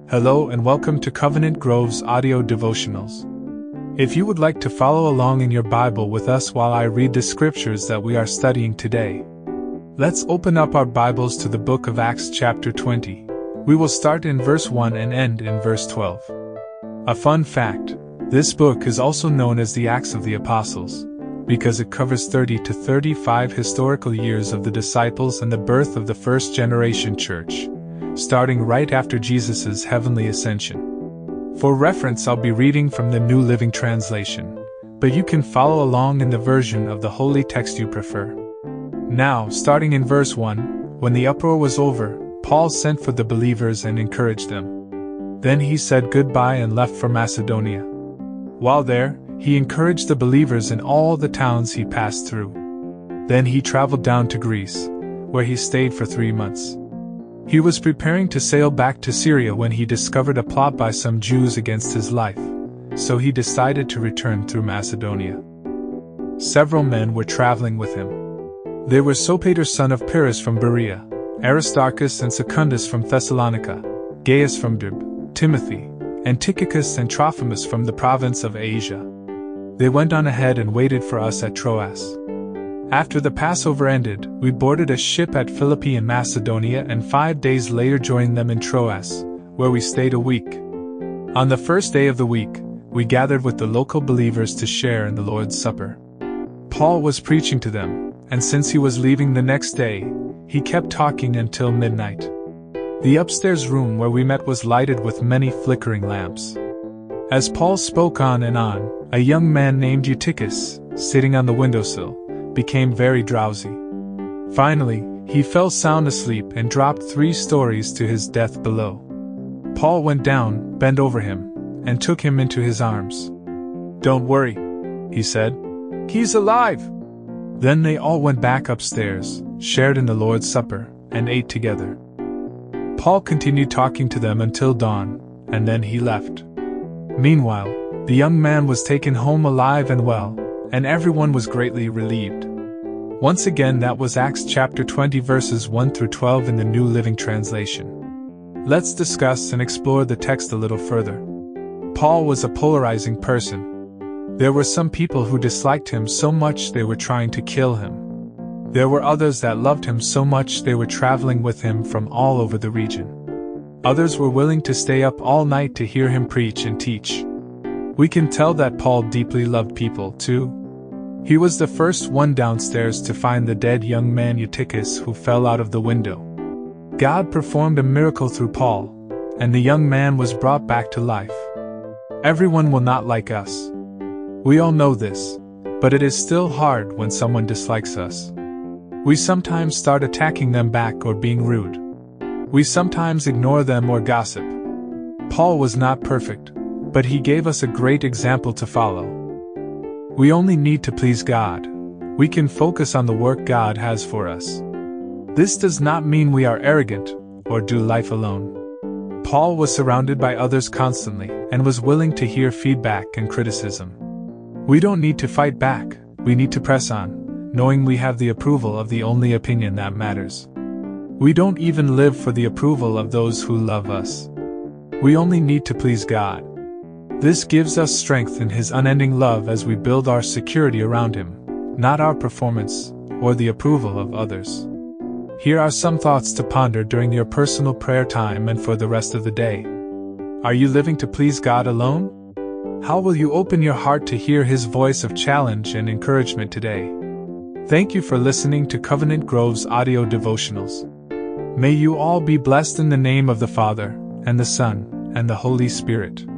Hello and welcome to Covenant Grove's audio devotionals. If you would like to follow along in your Bible with us while I read the scriptures that we are studying today, let's open up our Bibles to the book of Acts chapter 20. We will start in verse 1 and end in verse 12. A fun fact, this book is also known as the Acts of the Apostles, because it covers 30 to 35 historical years of the disciples and the birth of the first generation church, starting right after Jesus' heavenly ascension. For reference, I'll be reading from the New Living Translation, but you can follow along in the version of the holy text you prefer. Now, starting in verse 1, when the uproar was over, Paul sent for the believers and encouraged them. Then he said goodbye and left for Macedonia. While there, he encouraged the believers in all the towns he passed through. Then he traveled down to Greece, where he stayed for 3 months. He was preparing to sail back to Syria when he discovered a plot by some Jews against his life, so he decided to return through Macedonia. Several men were traveling with him. They were Sopater son of Pyrrhus from Berea, Aristarchus and Secundus from Thessalonica, Gaius from Derbe, Timothy, and Tychicus and Trophimus from the province of Asia. They went on ahead and waited for us at Troas. After the Passover ended, we boarded a ship at Philippi in Macedonia and 5 days later joined them in Troas, where we stayed a week. On the first day of the week, we gathered with the local believers to share in the Lord's Supper. Paul was preaching to them, and since he was leaving the next day, he kept talking until midnight. The upstairs room where we met was lighted with many flickering lamps. As Paul spoke on and on, a young man named Eutychus, sitting on the windowsill, became very drowsy. Finally, he fell sound asleep and dropped 3 stories to his death below. Paul went down, bent over him, and took him into his arms. "Don't worry," he said. "He's alive!" Then they all went back upstairs, shared in the Lord's Supper, and ate together. Paul continued talking to them until dawn, and then he left. Meanwhile, the young man was taken home alive and well, and everyone was greatly relieved. Once again, that was Acts chapter 20 verses 1 through 12 in the New Living Translation. Let's discuss and explore the text a little further. Paul was a polarizing person. There were some people who disliked him so much they were trying to kill him. There were others that loved him so much they were traveling with him from all over the region. Others were willing to stay up all night to hear him preach and teach. We can tell that Paul deeply loved people, too. He was the first one downstairs to find the dead young man Eutychus who fell out of the window. God performed a miracle through Paul, and the young man was brought back to life. Everyone will not like us. We all know this, but it is still hard when someone dislikes us. We sometimes start attacking them back or being rude. We sometimes ignore them or gossip. Paul was not perfect, but he gave us a great example to follow. We only need to please God. We can focus on the work God has for us. This does not mean we are arrogant or do life alone. Paul was surrounded by others constantly and was willing to hear feedback and criticism. We don't need to fight back, we need to press on, knowing we have the approval of the only opinion that matters. We don't even live for the approval of those who love us. We only need to please God. This gives us strength in His unending love as we build our security around Him, not our performance or the approval of others. Here are some thoughts to ponder during your personal prayer time and for the rest of the day. Are you living to please God alone? How will you open your heart to hear His voice of challenge and encouragement today? Thank you for listening to Covenant Grove's audio devotionals. May you all be blessed in the name of the Father, and the Son, and the Holy Spirit.